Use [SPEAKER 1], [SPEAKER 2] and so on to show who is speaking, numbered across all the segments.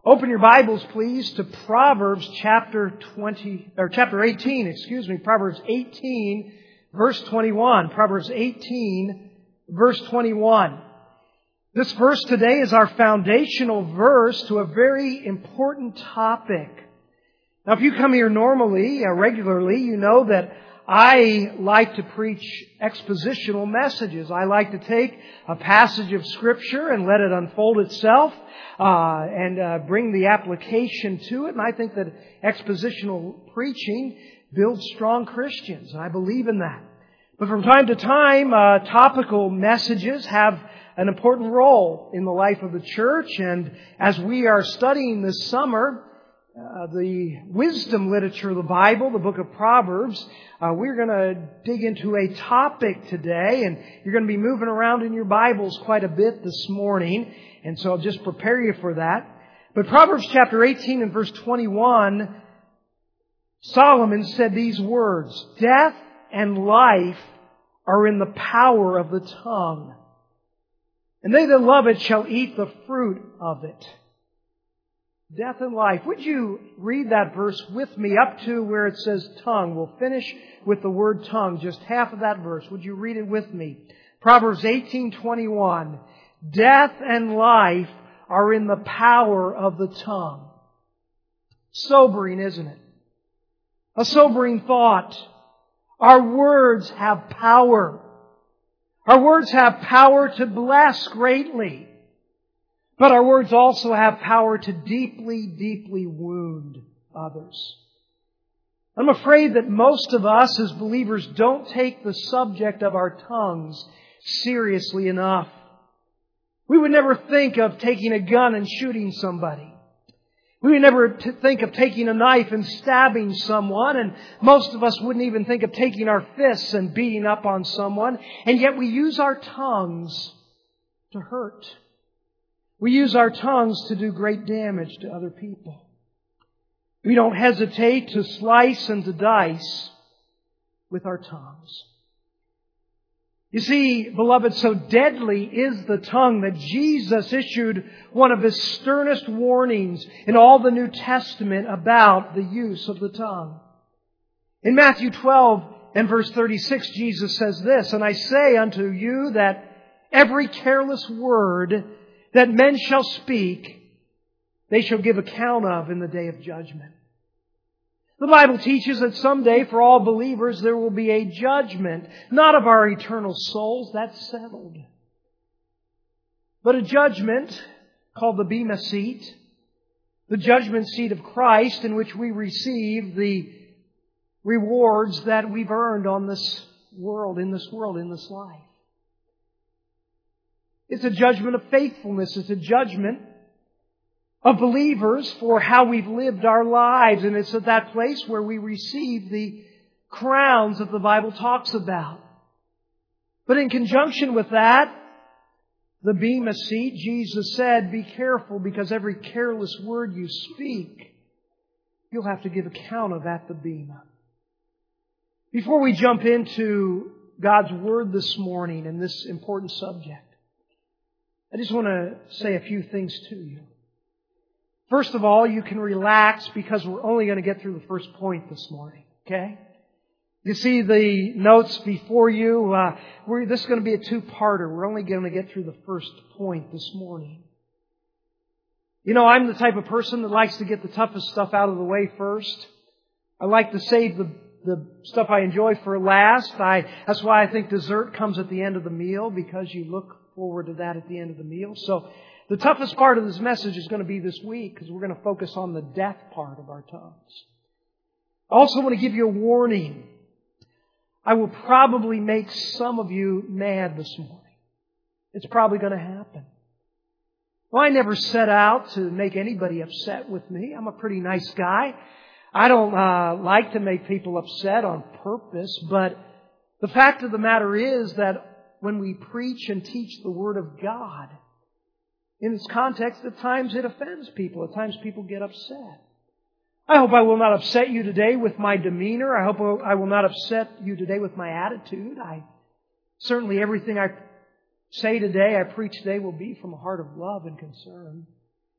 [SPEAKER 1] Open your Bibles, please, to Proverbs chapter 18, Proverbs 18, verse 21. Proverbs 18, verse 21. This verse today is our foundational verse to a very important topic. Now, if you come here regularly, you know that I like to preach expositional messages. I like to take a passage of Scripture and let it unfold itself and bring the application to it. And I think that expositional preaching builds strong Christians. And I believe in that. But from time to time, topical messages have an important role in the life of the church. And as we are studying this summer, the wisdom literature of the Bible, the book of Proverbs, we're going to dig into a topic today, and you're going to be moving around in your Bibles quite a bit this morning, and so I'll just prepare you for that. But Proverbs chapter 18 and verse 21, Solomon said these words, "Death and life are in the power of the tongue, and they that love it shall eat the fruit of it." Death and life. Would you read that verse with me up to where it says tongue? We'll finish with the word tongue, just half of that verse. Would you read it with me? Proverbs 18:21. Death and life are in the power of the tongue. Sobering, isn't it? A sobering thought. Our words have power. Our words have power to bless greatly. But our words also have power to deeply, deeply wound others. I'm afraid that most of us as believers don't take the subject of our tongues seriously enough. We would never think of taking a gun and shooting somebody. We would never think of taking a knife and stabbing someone, and most of us wouldn't even think of taking our fists and beating up on someone, and yet we use our tongues to hurt. We use our tongues to do great damage to other people. We don't hesitate to slice and to dice with our tongues. You see, beloved, so deadly is the tongue that Jesus issued one of His sternest warnings in all the New Testament about the use of the tongue. In Matthew 12 and verse 36, Jesus says this, "And I say unto you that every careless word that men shall speak, they shall give account of in the day of judgment." The Bible teaches that someday for all believers there will be a judgment, not of our eternal souls, that's settled, but a judgment called the Bema Seat, the judgment seat of Christ in which we receive the rewards that we've earned on this world, in this life. It's a judgment of faithfulness. It's a judgment of believers for how we've lived our lives. And it's at that place where we receive the crowns that the Bible talks about. But in conjunction with that, the Bema Seat, Jesus said, be careful because every careless word you speak, you'll have to give account of at the Bema. Before we jump into God's Word this morning and this important subject, I just want to say a few things to you. First of all, you can relax because we're only going to get through the first point this morning, okay? You see the notes before you. This is going to be a two-parter. We're only going to get through the first point this morning. You know, I'm the type of person that likes to get the toughest stuff out of the way first. I like to save the stuff I enjoy for last. That's why I think dessert comes at the end of the meal, because you look forward to that at the end of the meal. So the toughest part of this message is going to be this week, because we're going to focus on the death part of our tongues. I also want to give you a warning. I will probably make some of you mad this morning. It's probably going to happen. Well, I never set out to make anybody upset with me. I'm a pretty nice guy. I don't like to make people upset on purpose, but the fact of the matter is that when we preach and teach the Word of God, in its context, at times it offends people. At times people get upset. I hope I will not upset you today with my demeanor. I hope I will not upset you today with my attitude. Certainly everything I say today, I preach today, will be from a heart of love and concern.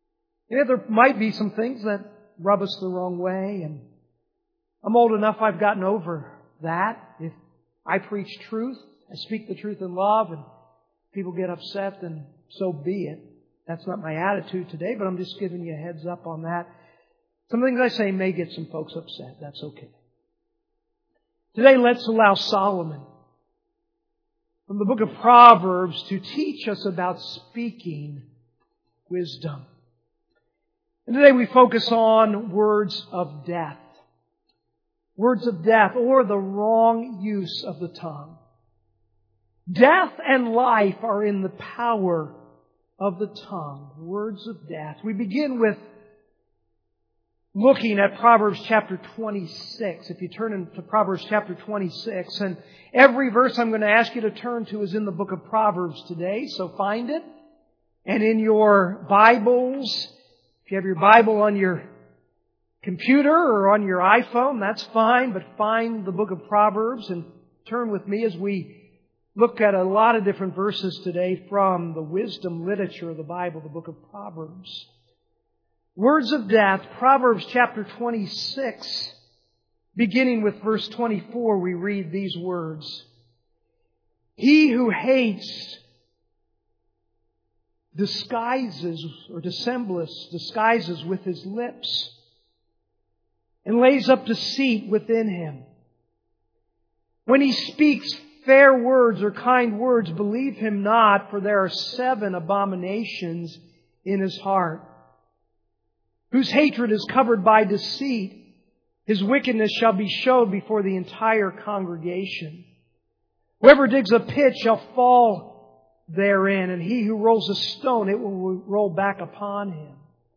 [SPEAKER 1] You know, there might be some things that rub us the wrong way, and I'm old enough I've gotten over that. If I preach truth, I speak the truth in love, and people get upset, then so be it. That's not my attitude today, but I'm just giving you a heads up on that. Some things I say may get some folks upset. That's okay. Today, let's allow Solomon from the book of Proverbs to teach us about speaking wisdom. And today we focus on words of death. Words of death, or the wrong use of the tongue. Death and life are in the power of the tongue. Words of death. We begin with looking at Proverbs chapter 26. If you turn into Proverbs chapter 26, and every verse I'm going to ask you to turn to is in the book of Proverbs today, so find it. And in your Bibles, if you have your Bible on your computer or on your iPhone, that's fine, but find the book of Proverbs and turn with me as we look at a lot of different verses today from the wisdom literature of the Bible, the book of Proverbs. Words of death, Proverbs chapter 26, beginning with verse 24, we read these words. He who hates disguises with his lips and lays up deceit within him. When he speaks fair words or kind words, believe him not, for there are 7 abominations in his heart. Whose hatred is covered by deceit, his wickedness shall be showed before the entire congregation. Whoever digs a pit shall fall therein, and he who rolls a stone, it will roll back upon him.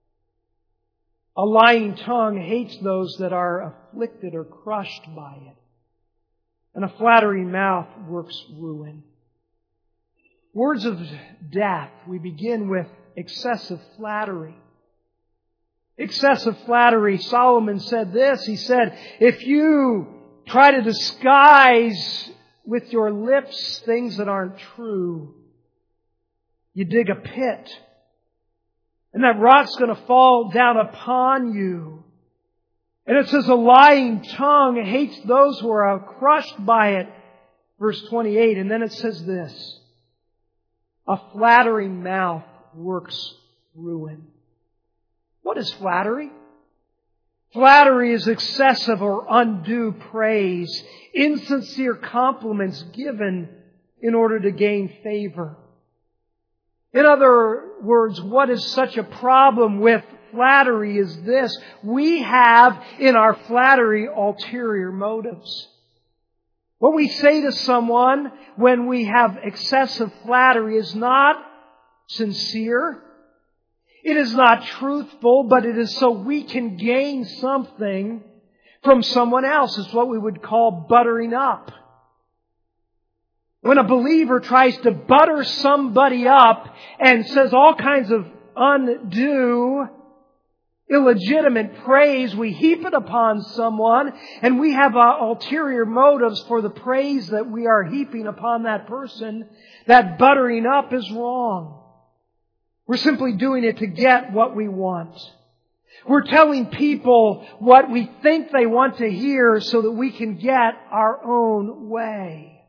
[SPEAKER 1] A lying tongue hates those that are afflicted or crushed by it, and a flattering mouth works ruin. Words of death. We begin with excessive flattery. Excessive flattery. Solomon said this. He said, if you try to disguise with your lips things that aren't true, you dig a pit. And that rock's going to fall down upon you. And it says a lying tongue hates those who are crushed by it. Verse 28. And then it says this. A flattering mouth works ruin. What is flattery? Flattery is excessive or undue praise, insincere compliments given in order to gain favor. In other words, what is such a problem with flattery is this. We have in our flattery ulterior motives. What we say to someone when we have excessive flattery is not sincere. It is not truthful, but it is so we can gain something from someone else. It's what we would call buttering up. When a believer tries to butter somebody up and says all kinds of undue, illegitimate praise, we heap it upon someone, and we have ulterior motives for the praise that we are heaping upon that person. That buttering up is wrong. We're simply doing it to get what we want. We're telling people what we think they want to hear so that we can get our own way.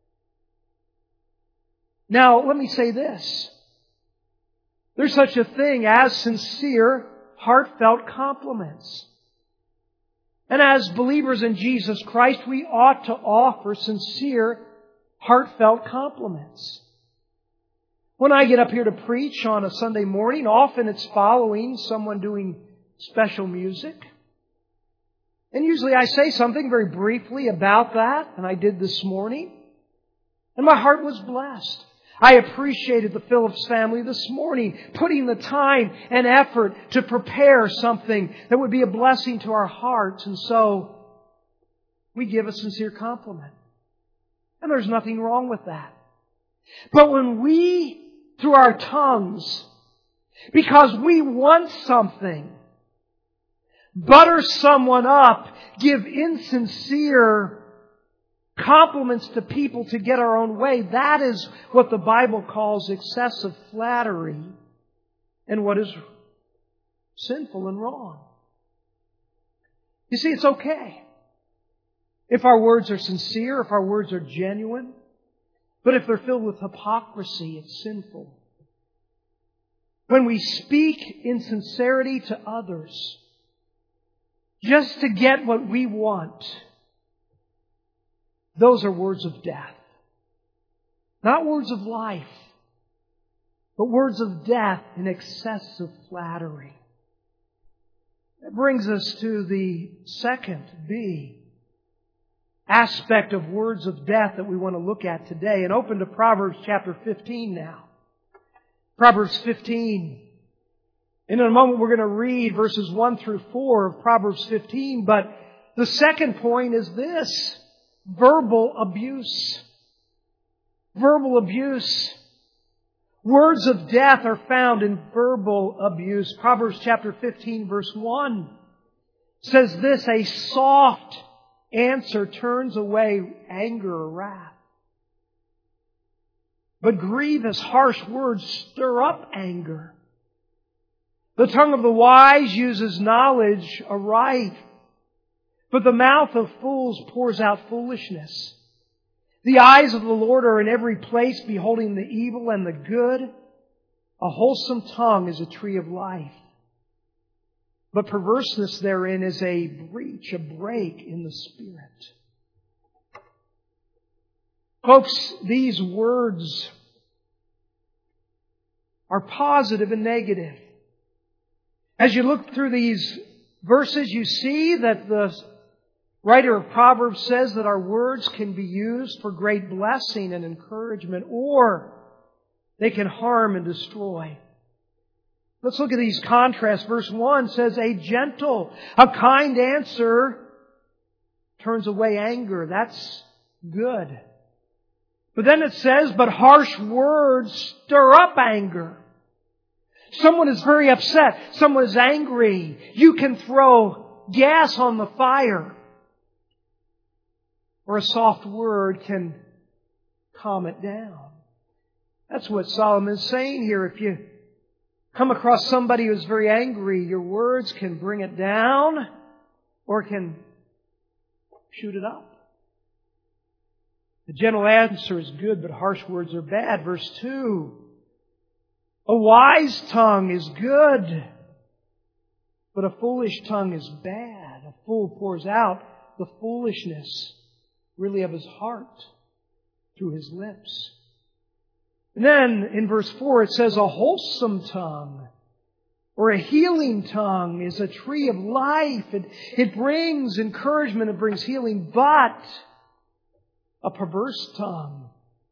[SPEAKER 1] Now, let me say this. There's such a thing as sincere, heartfelt compliments. And as believers in Jesus Christ, we ought to offer sincere, heartfelt compliments. When I get up here to preach on a Sunday morning, often it's following someone doing special music. And usually I say something very briefly about that, and I did this morning. And my heart was blessed. I appreciated the Phillips family this morning putting the time and effort to prepare something that would be a blessing to our hearts. And so we give a sincere compliment. And there's nothing wrong with that. But when we, through our tongues, because we want something, butter someone up, give insincere compliments to people to get our own way, that is what the Bible calls excessive flattery and what is sinful and wrong. You see, it's okay if our words are sincere, if our words are genuine. But if they're filled with hypocrisy, it's sinful. When we speak in sincerity to others, just to get what we want, those are words of death. Not words of life, but words of death in excessive flattery. That brings us to the second B aspect of words of death that we want to look at today. And open to Proverbs chapter 15 now. Proverbs 15. And in a moment we're going to read verses 1 through 4 of Proverbs 15. But the second point is this: verbal abuse. Verbal abuse. Words of death are found in verbal abuse. Proverbs chapter 15 verse 1 says this: a soft answer turns away anger or wrath, but grievous, harsh words stir up anger. The tongue of the wise uses knowledge aright, but the mouth of fools pours out foolishness. The eyes of the Lord are in every place, beholding the evil and the good. A wholesome tongue is a tree of life, but perverseness therein is a breach, a break in the spirit. Folks, these words are positive and negative. As you look through these verses, you see that the writer of Proverbs says that our words can be used for great blessing and encouragement, or they can harm and destroy. Let's look at these contrasts. Verse 1 says, a gentle, a kind answer turns away anger. That's good. But then it says, but harsh words stir up anger. Someone is very upset. Someone is angry. You can throw gas on the fire. Or a soft word can calm it down. That's what Solomon is saying here. If you come across somebody who's very angry, your words can bring it down or can shoot it up. The gentle answer is good, but harsh words are bad. Verse 2. A wise tongue is good, but a foolish tongue is bad. A fool pours out the foolishness really of his heart through his lips. And then in verse 4 it says, a wholesome tongue or a healing tongue is a tree of life. It brings encouragement, it brings healing, but a perverse tongue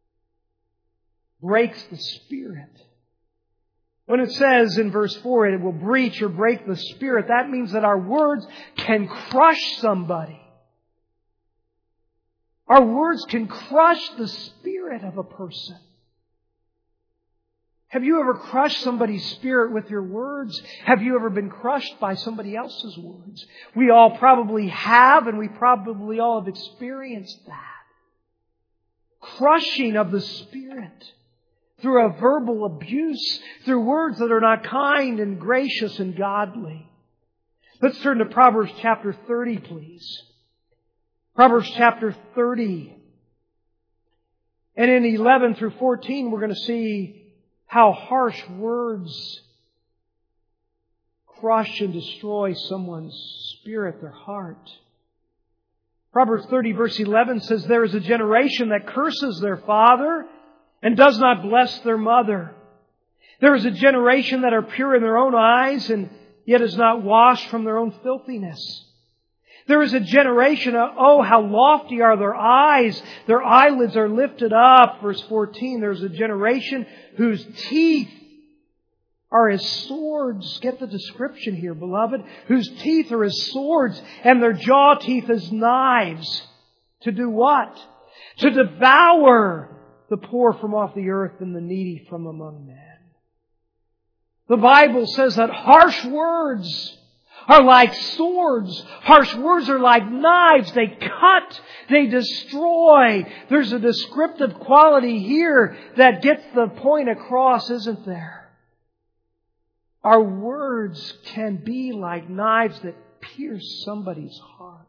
[SPEAKER 1] breaks the spirit. When it says in verse 4 it will breach or break the spirit, that means that our words can crush somebody. Our words can crush the spirit of a person. Have you ever crushed somebody's spirit with your words? Have you ever been crushed by somebody else's words? We all probably have, and we probably all have experienced that. Crushing of the spirit through a verbal abuse, through words that are not kind and gracious and godly. Let's turn to Proverbs chapter 30, please. Proverbs chapter 30. And in 11 through 14, we're going to see how harsh words crush and destroy someone's spirit, their heart. Proverbs 30 verse 11 says, there is a generation that curses their father and does not bless their mother. There is a generation that are pure in their own eyes and yet is not washed from their own filthiness. There is a generation, oh, how lofty are their eyes. Their eyelids are lifted up. Verse 14, there's a generation whose teeth are as swords. Get the description here, beloved. Whose teeth are as swords and their jaw teeth as knives. To do what? To devour the poor from off the earth and the needy from among men. The Bible says that harsh words are like swords. Harsh words are like knives. They cut. They destroy. There's a descriptive quality here that gets the point across, isn't there? Our words can be like knives that pierce somebody's heart.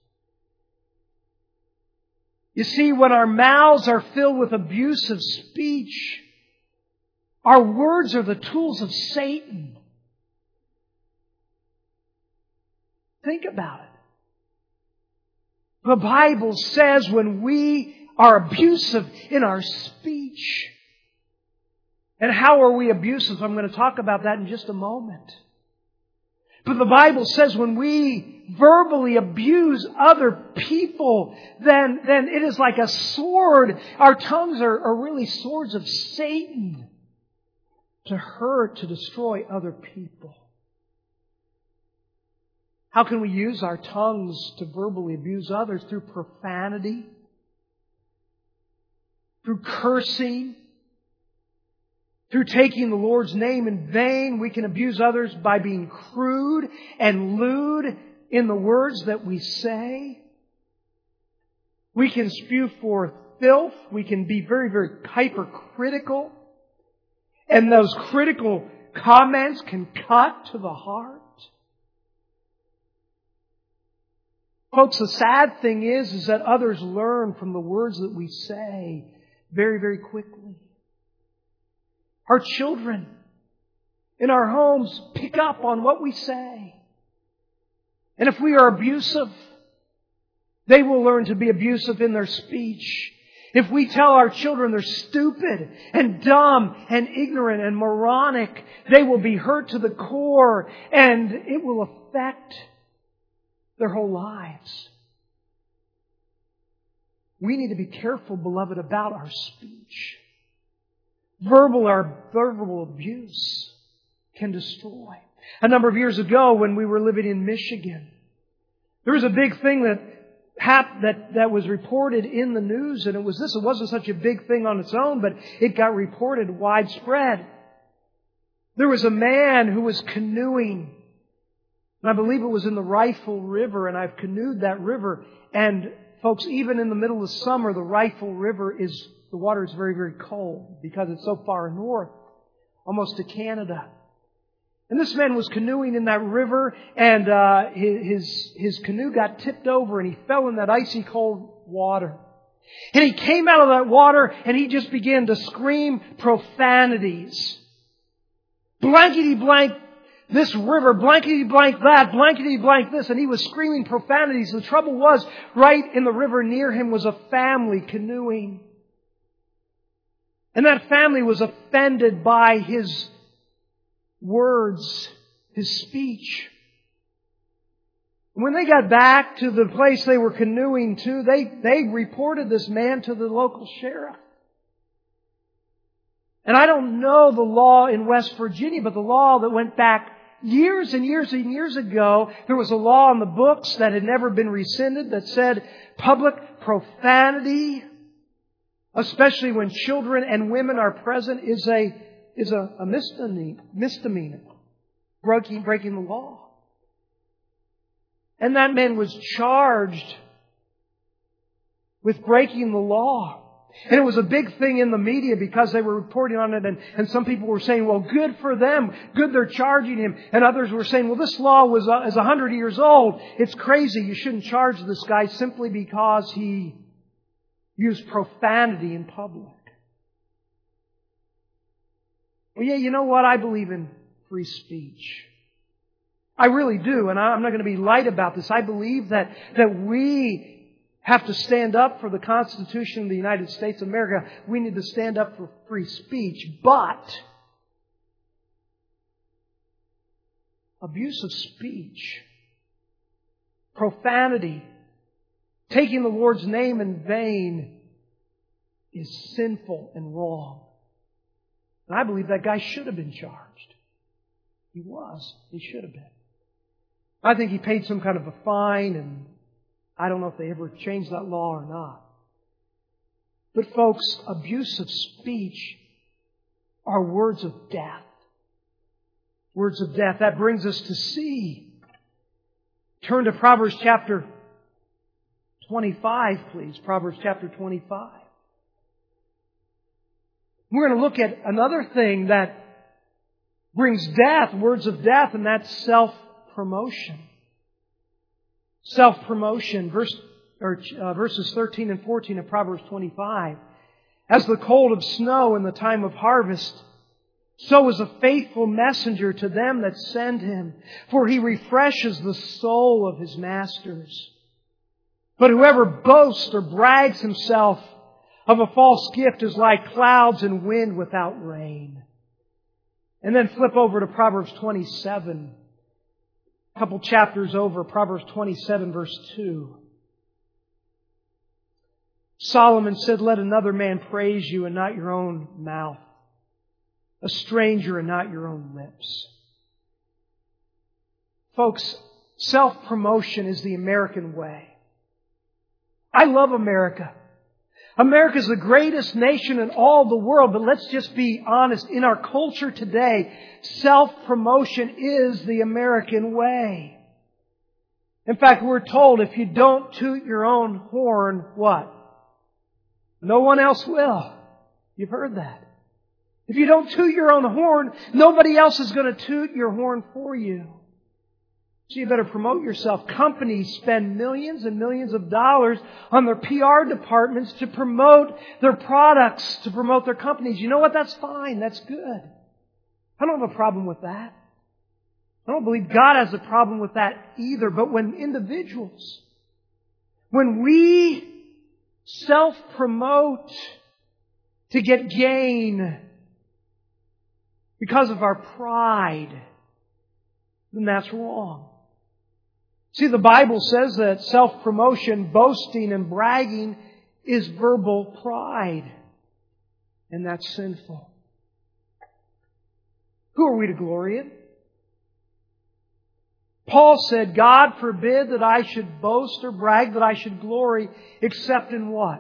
[SPEAKER 1] You see, when our mouths are filled with abusive speech, our words are the tools of Satan. Think about it. The Bible says when we are abusive in our speech. And how are we abusive? I'm going to talk about that in just a moment. But the Bible says when we verbally abuse other people, then it is like a sword. Our tongues are really swords of Satan to hurt, to destroy other people. How can we use our tongues to verbally abuse others? Through profanity, through cursing, through taking the Lord's name in vain. We can abuse others by being crude and lewd in the words that we say. We can spew forth filth. We can be very, very hypercritical. And those critical comments can cut to the heart. Folks, the sad thing is that others learn from the words that we say very, very quickly. Our children in our homes pick up on what we say. And if we are abusive, they will learn to be abusive in their speech. If we tell our children they're stupid and dumb and ignorant and moronic, they will be hurt to the core and it will affect their whole lives. We need to be careful, beloved, about our speech. Verbal abuse can destroy. A number of years ago, when we were living in Michigan, there was a big thing that was reported in the news, and it was this. It wasn't such a big thing on its own, but it got reported widespread. There was a man who was canoeing, and I believe it was in the Rifle River, and I've canoed that river. And folks, even in the middle of summer, the Rifle River the water is very, very cold because it's so far north, almost to Canada. And this man was canoeing in that river, and his canoe got tipped over, and he fell in that icy cold water. And he came out of that water, and he just began to scream profanities. Blankety blank this river, blankety blank that, blankety blank this, and he was screaming profanities. The trouble was, right in the river near him was a family canoeing. And that family was offended by his words, his speech. When they got back to the place they were canoeing to, they reported this man to the local sheriff. And I don't know the law in West Virginia, but the law that went back years and years and years ago, there was a law on the books that had never been rescinded that said public profanity, especially when children and women are present, is a misdemeanor, breaking the law. And that man was charged with breaking the law. And it was a big thing in the media because they were reporting on it, and some people were saying, well, good for them. Good, they're charging him. And others were saying, well, this law is 100 years old. It's crazy. You shouldn't charge this guy simply because he used profanity in public. Well, yeah, you know what? I believe in free speech. I really do, and I'm not going to be light about this. I believe that we have to stand up for the Constitution of the United States of America. We need to stand up for free speech. But abusive speech, profanity, taking the Lord's name in vain is sinful and wrong. And I believe that guy should have been charged. He was. He should have been. I think he paid some kind of a fine, and I don't know if they ever changed that law or not. But folks, abusive speech are words of death. Words of death. That brings us to C. Turn to Proverbs chapter 25, please. Proverbs chapter 25. We're going to look at another thing that brings death, words of death, and that's self-promotion. Self-promotion. Verses 13 and 14 of Proverbs 25. As the cold of snow in the time of harvest, so is a faithful messenger to them that send him, for he refreshes the soul of his masters. But whoever boasts or brags himself of a false gift is like clouds and wind without rain. And then flip over to Proverbs 27. A couple chapters over, Proverbs 27 verse 2. Solomon said, "Let another man praise you and not your own mouth, a stranger and not your own lips." Folks, self-promotion is the American way. I love America. America is the greatest nation in all the world, but let's just be honest. In our culture today, self-promotion is the American way. In fact, we're told if you don't toot your own horn, what? No one else will. You've heard that. If you don't toot your own horn, nobody else is going to toot your horn for you. So you better promote yourself. Companies spend millions and millions of dollars on their PR departments to promote their products, to promote their companies. You know what? That's fine. That's good. I don't have a problem with that. I don't believe God has a problem with that either. But when individuals, when we self-promote to get gain because of our pride, then that's wrong. See, the Bible says that self-promotion, boasting and bragging is verbal pride. And that's sinful. Who are we to glory in? Paul said, "God forbid that I should boast or brag, that I should glory, except in what?"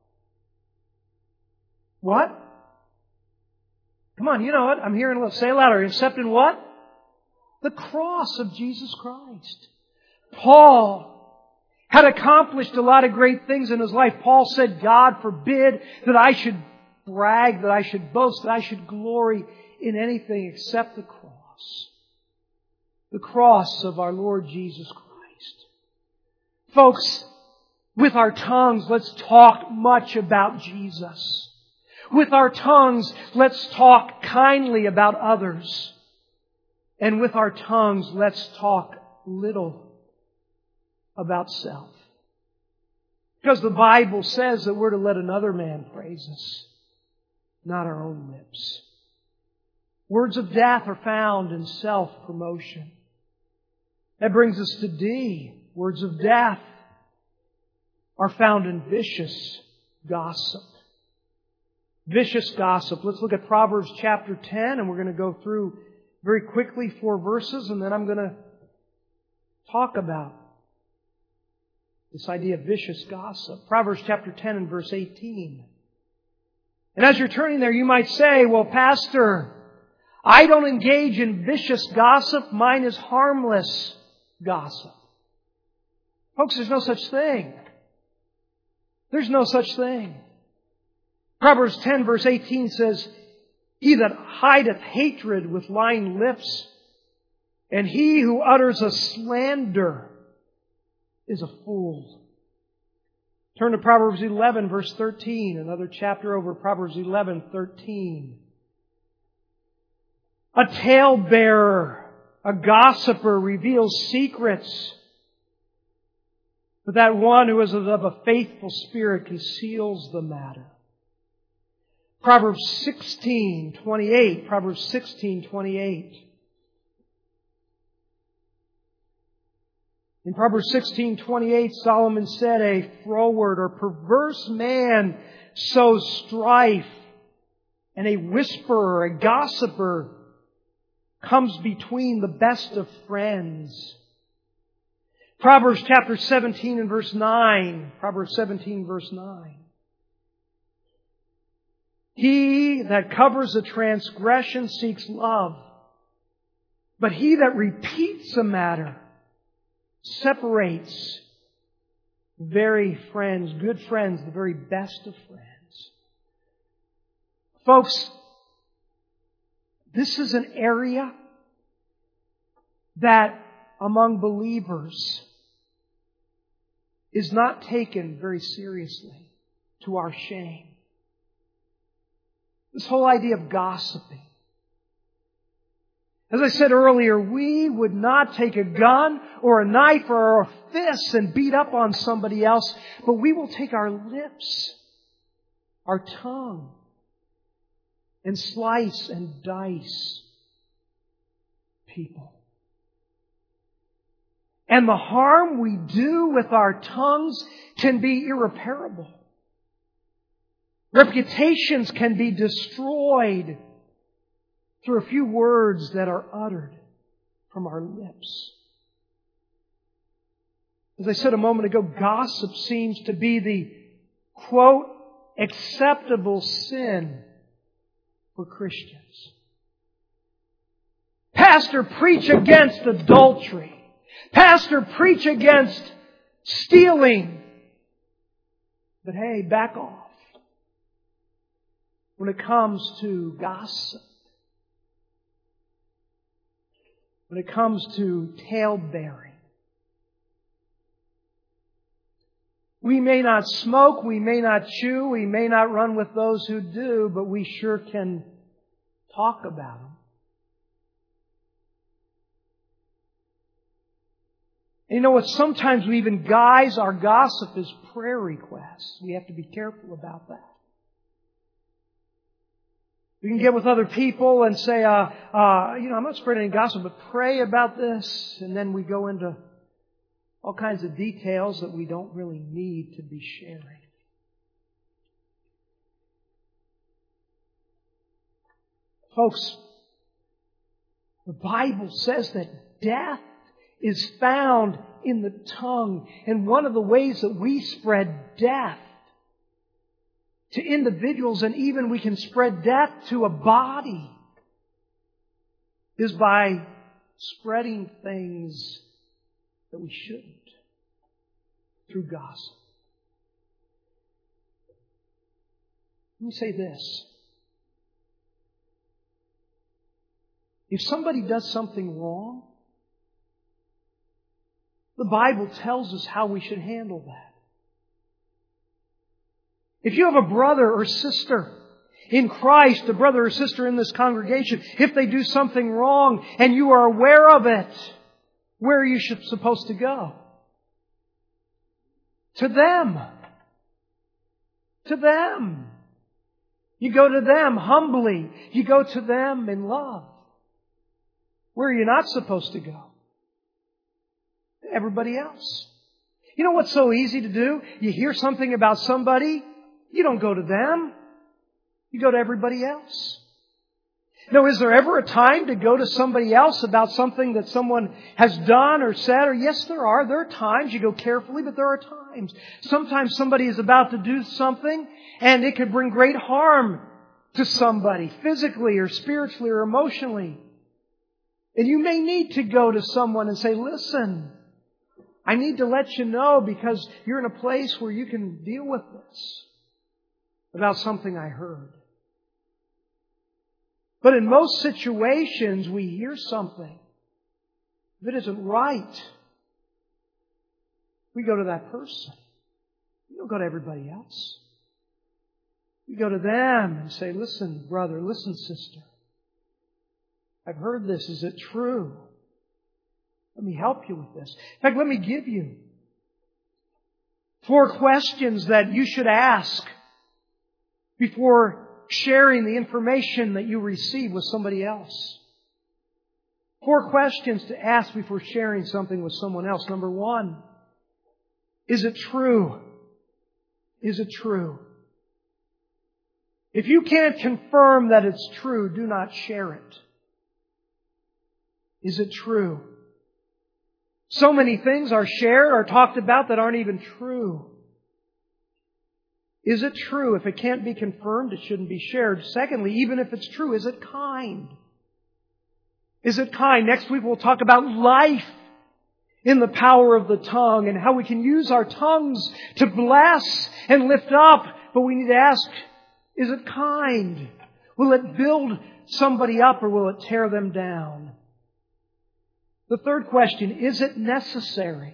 [SPEAKER 1] What? Come on, you know it. I'm hearing it. Say it louder. Except in what? The cross of Jesus Christ. Paul had accomplished a lot of great things in his life. Paul said, "God forbid that I should brag, that I should boast, that I should glory in anything except the cross." The cross of our Lord Jesus Christ. Folks, with our tongues, let's talk much about Jesus. With our tongues, let's talk kindly about others. And with our tongues, let's talk little about self. Because the Bible says that we're to let another man praise us, not our own lips. Words of death are found in self-promotion. That brings us to D. Words of death are found in vicious gossip. Vicious gossip. Let's look at Proverbs chapter 10, and we're going to go through very quickly 4 verses, and then I'm going to talk about this idea of vicious gossip. Proverbs chapter 10 and verse 18. And as you're turning there, you might say, "Well, Pastor, I don't engage in vicious gossip. Mine is harmless gossip." Folks, there's no such thing. There's no such thing. Proverbs 10 verse 18 says, "He that hideth hatred with lying lips, and he who utters a slander is a fool." Turn to Proverbs 11 verse 13, another chapter over, Proverbs 11:13. "A talebearer, a gossiper, reveals secrets, but that one who is of a faithful spirit conceals the matter." Proverbs 16:28. Proverbs 16:28. In Proverbs 16:28, Solomon said, "A froward or perverse man sows strife, and a whisperer, a gossiper, comes between the best of friends." Proverbs chapter 17 and verse 9. Proverbs 17 verse 9. "He that covers a transgression seeks love, but he that repeats a matter separates very friends, good friends, the very best of friends." Folks, This is an area that among believers is not taken very seriously, to our shame. This whole idea of gossiping. As I said earlier, we would not take a gun or a knife or a fist and beat up on somebody else, but we will take our lips, our tongue, and slice and dice people. And the harm we do with our tongues can be irreparable. Reputations can be destroyed through a few words that are uttered from our lips. As I said a moment ago, gossip seems to be the, quote, acceptable sin for Christians. Pastor, preach against adultery. Pastor, preach against stealing. But hey, back off when it comes to gossip. When it comes to tale-bearing. We may not smoke, we may not chew, we may not run with those who do, but we sure can talk about them. And you know what? Sometimes we even guise our gossip as prayer requests. We have to be careful about that. We can get with other people and say, I'm not spreading any gossip, but pray about this. And then we go into all kinds of details that we don't really need to be sharing. Folks, the Bible says that death is found in the tongue. And one of the ways that we spread death to individuals, and even we can spread death to a body, is by spreading things that we shouldn't through gossip. Let me say this. If somebody does something wrong, the Bible tells us how we should handle that. If you have a brother or sister in Christ, a brother or sister in this congregation, if they do something wrong and you are aware of it, where are you supposed to go? To them. To them. You go to them humbly. You go to them in love. Where are you not supposed to go? To everybody else. You know what's so easy to do? You hear something about somebody, you don't go to them. You go to everybody else. Now, is there ever a time to go to somebody else about something that someone has done or said? Or yes, there are. There are times you go carefully, but there are times. Sometimes somebody is about to do something and it could bring great harm to somebody, physically or spiritually or emotionally. And you may need to go to someone and say, listen, I need to let you know because you're in a place where you can deal with this about something I heard. But in most situations, we hear something that isn't right. We go to that person. We don't go to everybody else. We go to them and say, listen, brother, listen, sister. I've heard this. Is it true? Let me help you with this. In fact, let me give you 4 questions that you should ask before sharing the information that you receive with somebody else. 4 questions to ask before sharing something with someone else. Number 1, is it true? Is it true? If you can't confirm that it's true, do not share it. Is it true? So many things are shared or talked about that aren't even true. Is it true? If it can't be confirmed, it shouldn't be shared. Secondly, even if it's true, is it kind? Is it kind? Next week we'll talk about life in the power of the tongue and how we can use our tongues to bless and lift up. But we need to ask, is it kind? Will it build somebody up or will it tear them down? The third question, is it necessary?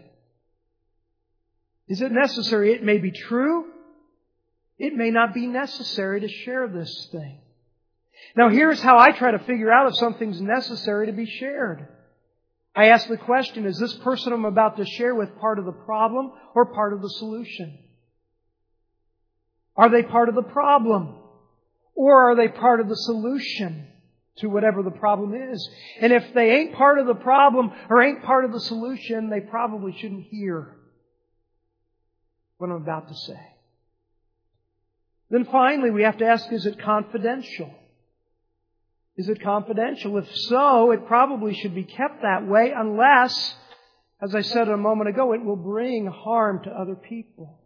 [SPEAKER 1] Is it necessary? It may be true. It may not be necessary to share this thing. Now here's how I try to figure out if something's necessary to be shared. I ask the question, is this person I'm about to share with part of the problem or part of the solution? Are they part of the problem? Or are they part of the solution to whatever the problem is? And if they ain't part of the problem or ain't part of the solution, they probably shouldn't hear what I'm about to say. Then finally, we have to ask, is it confidential? Is it confidential? If so, it probably should be kept that way unless, as I said a moment ago, it will bring harm to other people.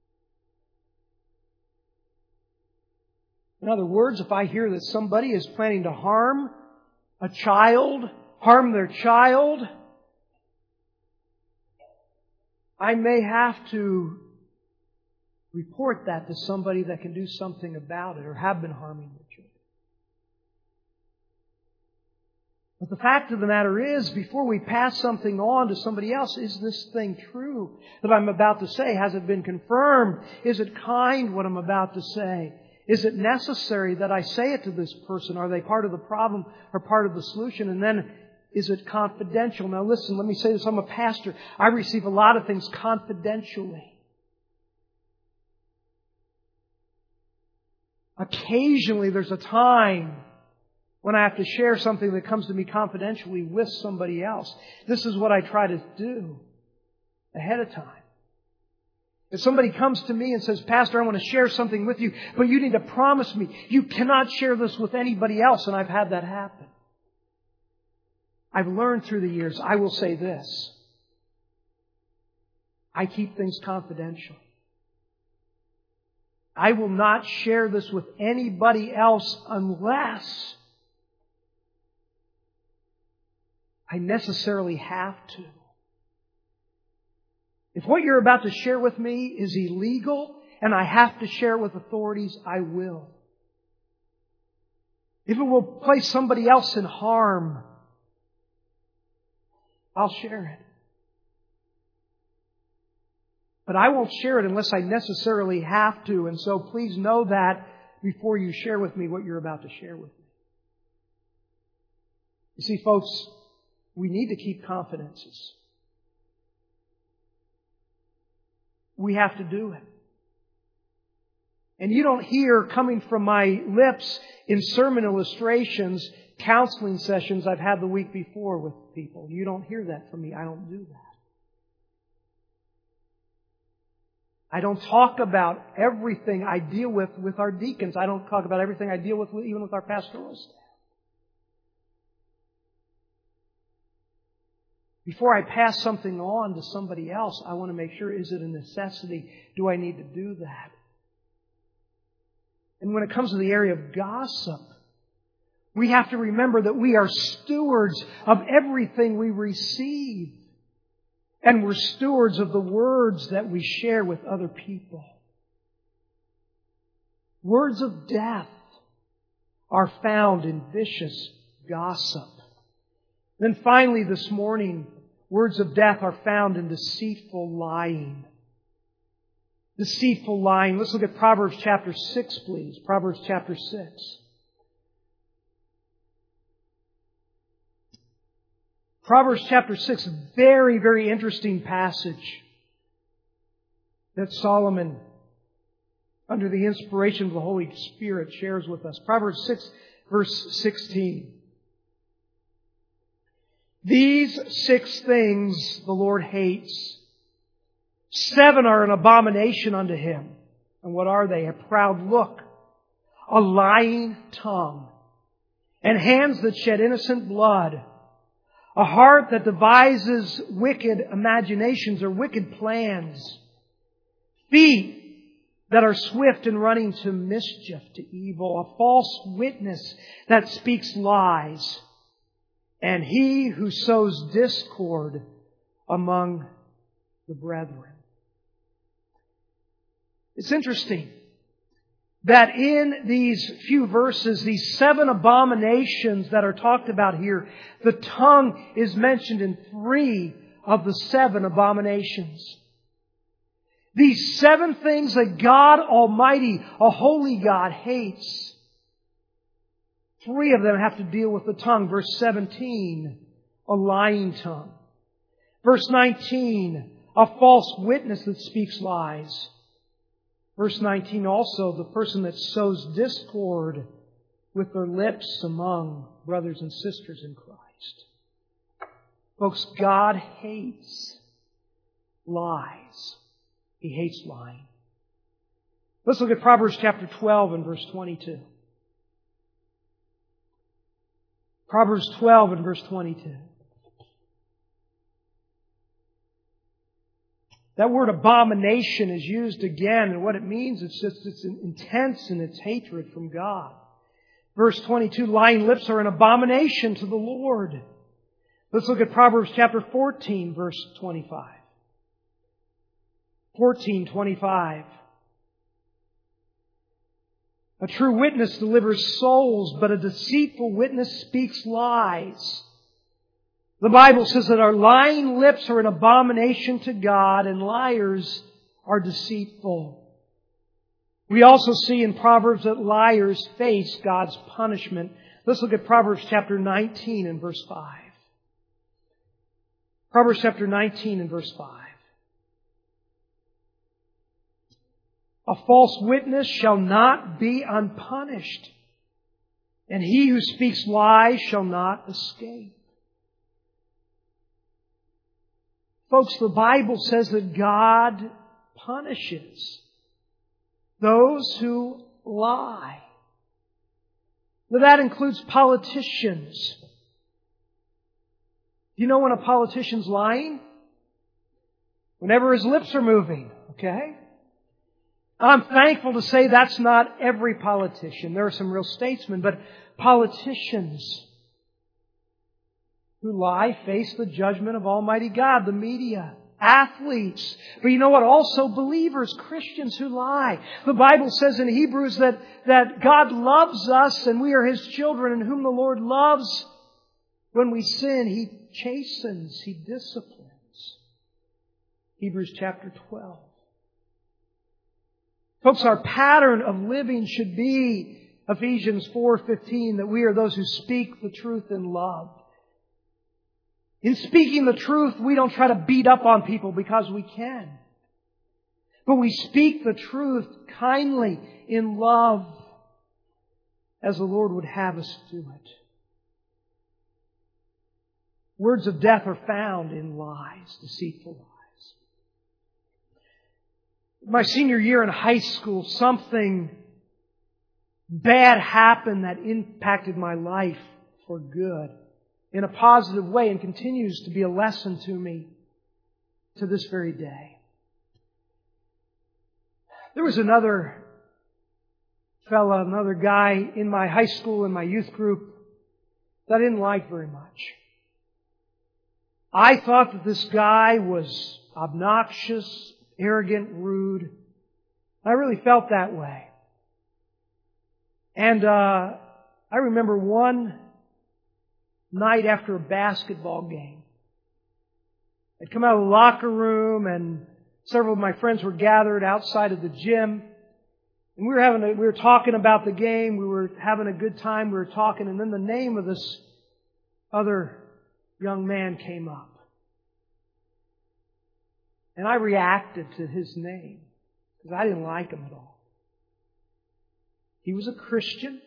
[SPEAKER 1] In other words, if I hear that somebody is planning to harm a child, harm their child, I may have to report that to somebody that can do something about it or have been harming the children. But the fact of the matter is, before we pass something on to somebody else, is this thing true that I'm about to say? Has it been confirmed? Is it kind what I'm about to say? Is it necessary that I say it to this person? Are they part of the problem or part of the solution? And then, is it confidential? Now listen, let me say this. I'm a pastor. I receive a lot of things confidentially. Occasionally there's a time when I have to share something that comes to me confidentially with somebody else. This is what I try to do ahead of time. If somebody comes to me and says, Pastor, I want to share something with you, but you need to promise me you cannot share this with anybody else, and I've had that happen. I've learned through the years, I will say this. I keep things confidential. I will not share this with anybody else unless I necessarily have to. If what you're about to share with me is illegal and I have to share it with authorities, I will. If it will place somebody else in harm, I'll share it. But I won't share it unless I necessarily have to. And so please know that before you share with me what you're about to share with me. You see, folks, we need to keep confidences. We have to do it. And you don't hear coming from my lips in sermon illustrations, counseling sessions I've had the week before with people. You don't hear that from me. I don't do that. I don't talk about everything I deal with our deacons. I don't talk about everything I deal with even with our pastoral staff. Before I pass something on to somebody else, I want to make sure, is it a necessity? Do I need to do that? And when it comes to the area of gossip, we have to remember that we are stewards of everything we receive. And we're stewards of the words that we share with other people. Words of death are found in vicious gossip. Then finally this morning, words of death are found in deceitful lying. Deceitful lying. Let's look at Proverbs chapter 6, please. Proverbs chapter 6. Proverbs chapter 6, very, very interesting passage that Solomon, under the inspiration of the Holy Spirit, shares with us. Proverbs 6, verse 16. These 6 things the Lord hates. 7 are an abomination unto Him. And what are they? A proud look, a lying tongue, and hands that shed innocent blood, a heart that devises wicked imaginations or wicked plans, feet that are swift in running to mischief, to evil, a false witness that speaks lies, and he who sows discord among the brethren. It's interesting. that in these few verses, these 7 abominations that are talked about here, the tongue is mentioned in 3 of the 7 abominations. These 7 things that God Almighty, a holy God, hates. 3 of them have to deal with the tongue. Verse 17, a lying tongue. Verse 19, a false witness that speaks lies. Verse 19 also, the person that sows discord with their lips among brothers and sisters in Christ. Folks, God hates lies. He hates lying. Let's look at Proverbs chapter 12 and verse 22. Proverbs 12 and verse 22. That word abomination is used again, and what it means, it's intense in its hatred from God. Verse 22, lying lips are an abomination to the Lord. Let's look at Proverbs chapter 14, verse 25. 14:25. A true witness delivers souls, but a deceitful witness speaks lies. The Bible says that our lying lips are an abomination to God, and liars are deceitful. We also see in Proverbs that liars face God's punishment. Let's look at Proverbs chapter 19 and verse 5. Proverbs chapter 19 and verse 5. A false witness shall not be unpunished, and he who speaks lies shall not escape. Folks, the Bible says that God punishes those who lie. Now, that includes politicians. Do you know when a politician's lying? Whenever his lips are moving, okay? I'm thankful to say that's not every politician. There are some real statesmen, but politicians who lie face the judgment of Almighty God, the media, athletes. But you know what? Also believers, Christians who lie. The Bible says in Hebrews that God loves us and we are His children, and whom the Lord loves. When we sin, He chastens, He disciplines. Hebrews chapter 12. Folks, our pattern of living should be Ephesians 4:15, that we are those who speak the truth in love. In speaking the truth, we don't try to beat up on people because we can. But we speak the truth kindly in love as the Lord would have us do it. Words of death are found in lies, deceitful lies. My senior year in high school, something bad happened that impacted my life for good in a positive way and continues to be a lesson to me to this very day. There was another fella, another guy in my high school, in my youth group, that I didn't like very much. I thought that this guy was obnoxious, arrogant, rude. I really felt that way. And I remember one night after a basketball game, I'd come out of the locker room and several of my friends were gathered outside of the gym. And we were talking about the game. We were having a good time. We were talking, and then the name of this other young man came up. And I reacted to his name because I didn't like him at all. He was a Christian.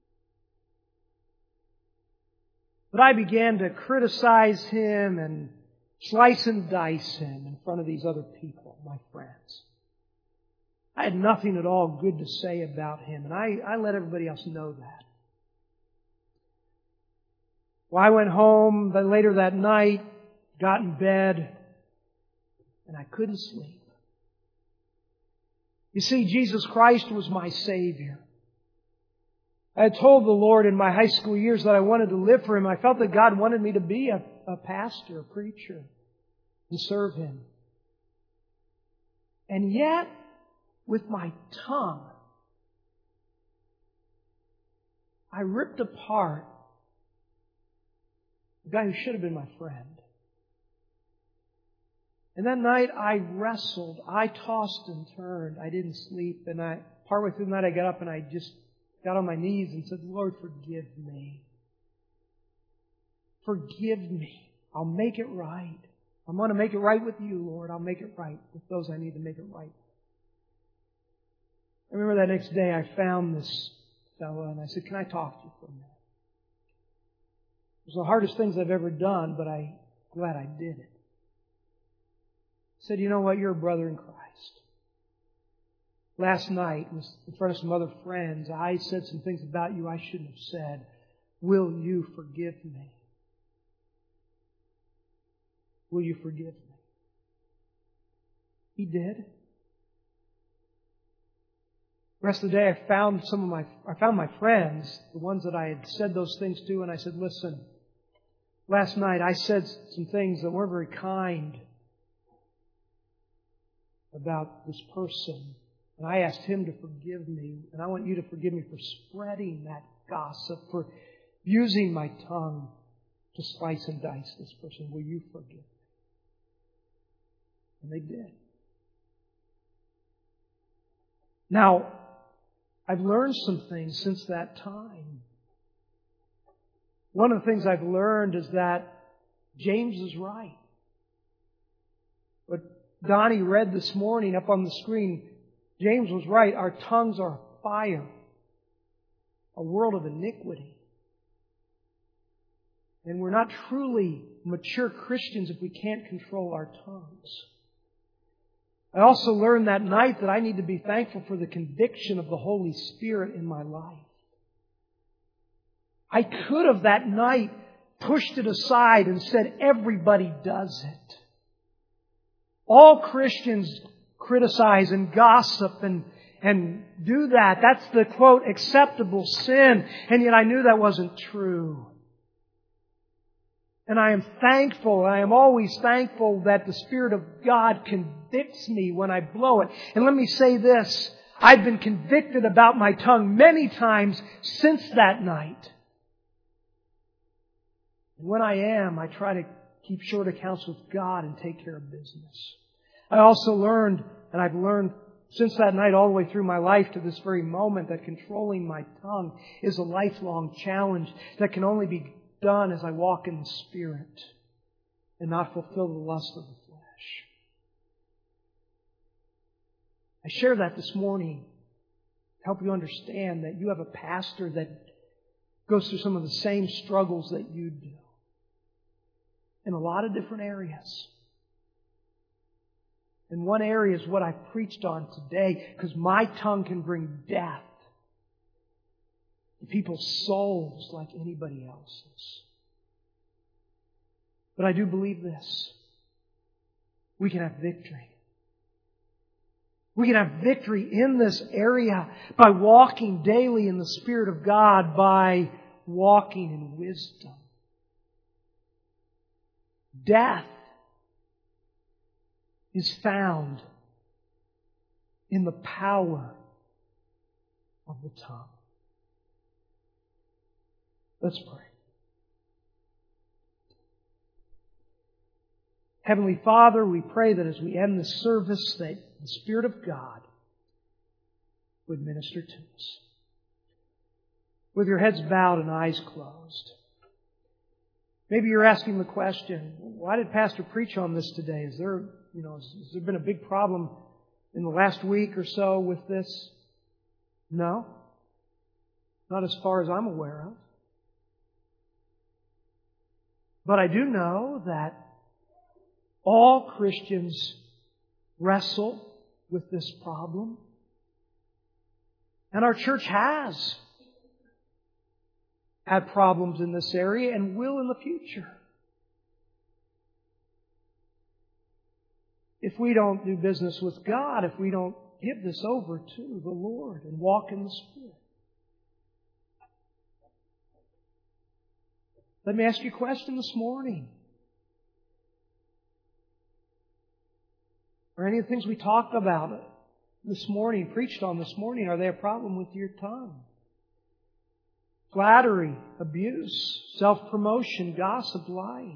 [SPEAKER 1] But I began to criticize him and slice and dice him in front of these other people, my friends. I had nothing at all good to say about him, and I let everybody else know that. Well, I went home later that night, got in bed, and I couldn't sleep. You see, Jesus Christ was my Savior. I had told the Lord in my high school years that I wanted to live for Him. I felt that God wanted me to be a pastor, a preacher, and serve Him. And yet, with my tongue, I ripped apart the guy who should have been my friend. And that night I wrestled. I tossed and turned. I didn't sleep. And partway through the night I got up and I just got on my knees and said, Lord, forgive me. Forgive me. I'll make it right. I'm going to make it right with you, Lord. I'll make it right with those I need to make it right. I remember that next day I found this fellow and I said, can I talk to you for a minute? It was the hardest things I've ever done, but I'm glad I did it. I said, you know what? You're a brother in Christ. Last night, in front of some other friends, I said some things about you I shouldn't have said. Will you forgive me? Will you forgive me? He did. The rest of the day, I found my friends, the ones that I had said those things to, and I said, listen, last night I said some things that weren't very kind about this person. And I asked him to forgive me. And I want you to forgive me for spreading that gossip, for using my tongue to slice and dice this person. Will you forgive me? And they did. Now, I've learned some things since that time. One of the things I've learned is that James is right. What Donnie read this morning up on the screen, James was right. Our tongues are fire, a world of iniquity. And we're not truly mature Christians if we can't control our tongues. I also learned that night that I need to be thankful for the conviction of the Holy Spirit in my life. I could have that night pushed it aside and said, everybody does it. All Christians criticize and gossip and do that. That's the, quote, acceptable sin. And yet I knew that wasn't true. And I am thankful, I am always thankful that the Spirit of God convicts me when I blow it. And let me say this, I've been convicted about my tongue many times since that night. And when I am, I try to keep short accounts with God and take care of business. I also learned, and I've learned since that night all the way through my life to this very moment, that controlling my tongue is a lifelong challenge that can only be done as I walk in the Spirit and not fulfill the lust of the flesh. I share that this morning to help you understand that you have a pastor that goes through some of the same struggles that you do in a lot of different areas. And one area is what I preached on today, because my tongue can bring death to people's souls like anybody else's. But I do believe this. We can have victory. We can have victory in this area by walking daily in the Spirit of God, by walking in wisdom. Death is found in the power of the tongue. Let's pray. Heavenly Father, we pray that as we end this service, that the Spirit of God would minister to us. With your heads bowed and eyes closed. Maybe you're asking the question, why did Pastor preach on this today? Has there been a big problem in the last week or so with this? No. Not as far as I'm aware of. But I do know that all Christians wrestle with this problem. And our church has had problems in this area and will in the future. If we don't do business with God, if we don't give this over to the Lord and walk in the Spirit. Let me ask you a question this morning. Are any of the things we talked about this morning, preached on this morning, are they a problem with your tongue? flattery, abuse, self-promotion, gossip, lying.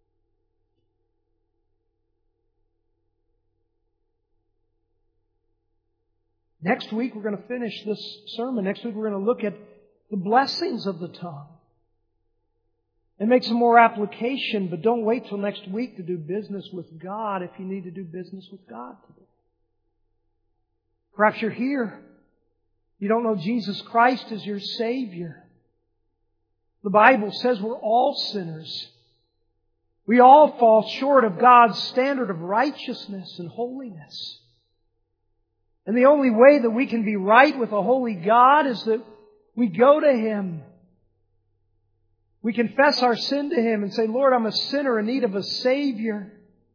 [SPEAKER 1] Next week we're going to finish this sermon. Next week we're going to look at the blessings of the tongue and make some more application, but don't wait till next week to do business with God if you need to do business with God today. Perhaps you're here. You don't know Jesus Christ as your Savior. The Bible says we're all sinners. We all fall short of God's standard of righteousness and holiness. And the only way that we can be right with a holy God is that we go to Him. We confess our sin to Him and say, Lord, I'm a sinner in need of a Savior.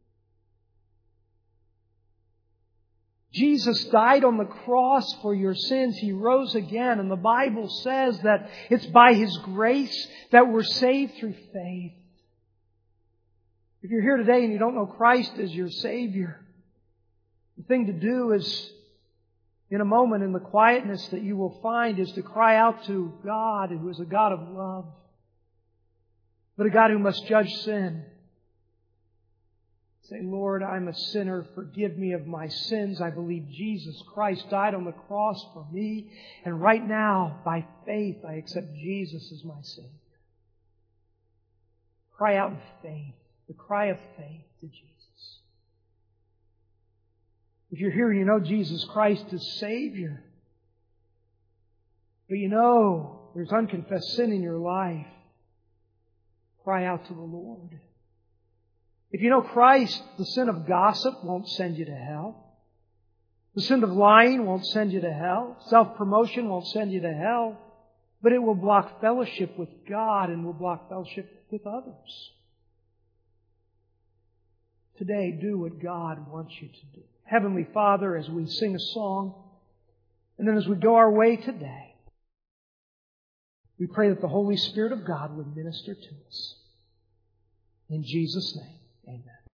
[SPEAKER 1] Jesus died on the cross for your sins. He rose again. And the Bible says that it's by His grace that we're saved through faith. If you're here today and you don't know Christ as your Savior, the thing to do is, in a moment, in the quietness that you will find, is to cry out to God, who is a God of love, but a God who must judge sin. Say, Lord, I'm a sinner. Forgive me of my sins. I believe Jesus Christ died on the cross for me. And right now, by faith, I accept Jesus as my Savior. Cry out in faith. The cry of faith to Jesus. If you're here and you know Jesus Christ as Savior, but you know there's unconfessed sin in your life, cry out to the Lord. If you know Christ, the sin of gossip won't send you to hell. The sin of lying won't send you to hell. Self-promotion won't send you to hell. But it will block fellowship with God and will block fellowship with others. Today, do what God wants you to do. Heavenly Father, as we sing a song, and then as we go our way today, we pray that the Holy Spirit of God would minister to us. In Jesus' name, amen.